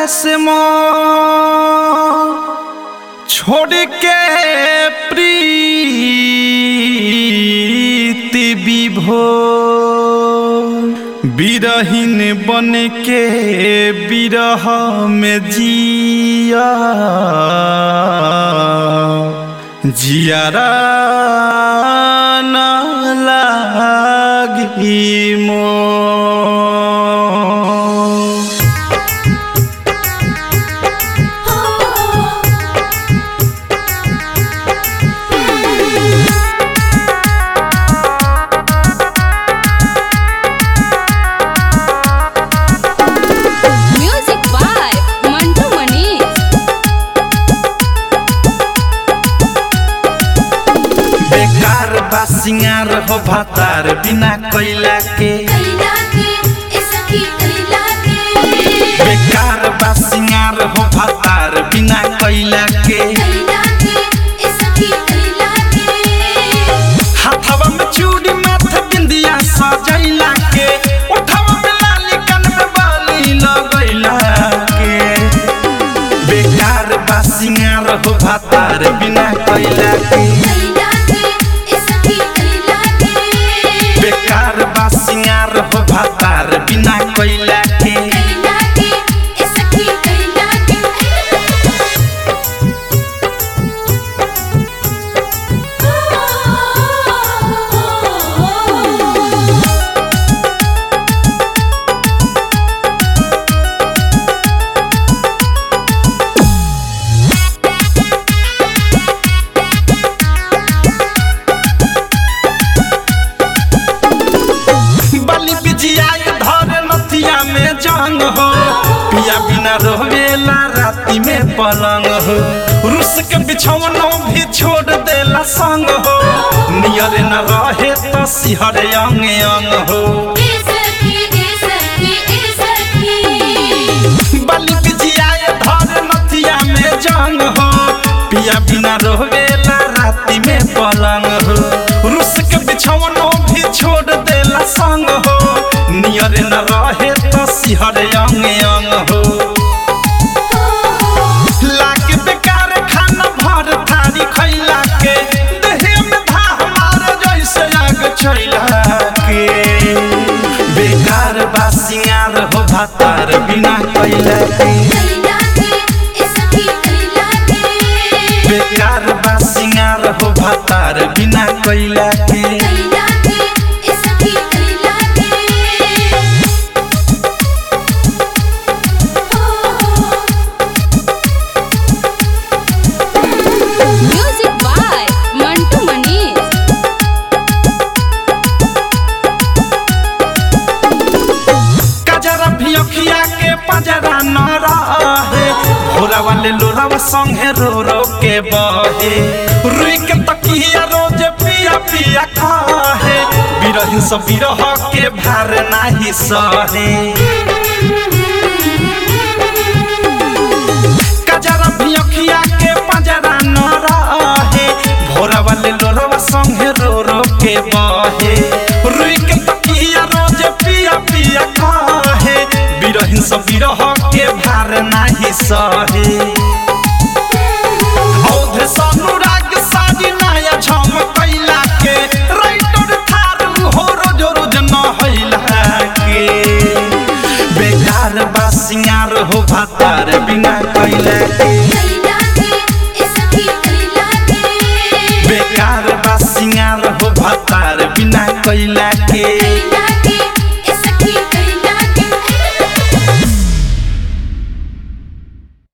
से छोड़ के प्रीति विभोर बिरहीन बन के बिरह में जियारा न लागी सिंगार हो भातार बिना कोयला के बेकार बा सिंगार हो भातार बिना कोयला के हाथवा में चूड़ी माथे बिंदिया सजैला के उठवा में लाली कान में बाली लगैला के बेकार बा सिंगार हो भातार बिना कोयला के बेकार बा सिंगार हो भातार बिना कोयला के जंग हो पिया बिना रोवेला राती में पलंग हो रुस के बिछौनों भी छोड़ देला संग हो नियर न रहे तो सिहरे अंग अंग हो बलि बिजियाए धर नथिया में जंग हो पिया बिना रोवेला राती में पलंग हो रुस के बिछौनों भी छोड़ देला संग हो नियर न रहे तो सिहरे अंग अंग हो लाके बेकार खाना भर थारी खैला के देहे में धा हमारे जैसे आग छैला के बेकार बा सिंगार हो भातार बिना कोयला के बेकार बा सिंगार हो भातार बिना कोयला के पजरा न रहे भोरा वाले लोरावा संगे रो रो के बहे रुई के तकिया रोज पिया पिया खाहे बिरहिन सब बिरह के भार नाही सहे कजरा भियखिया के पजरा न रहे भोरा वाले लोरावा संगे रो रो के बहे रुई के तकिया रोज पिया पिया खाहे बिरहिन सब बिरह के भार नाही सहे औधे सनुराग साजी नया झमकैला के राइटर थारू हो रोज रोज न हैला के बेकार बा सिंगार हो भातार बिना कोयला के बेकार बा सिंगार हो भातार बिना कोयला के।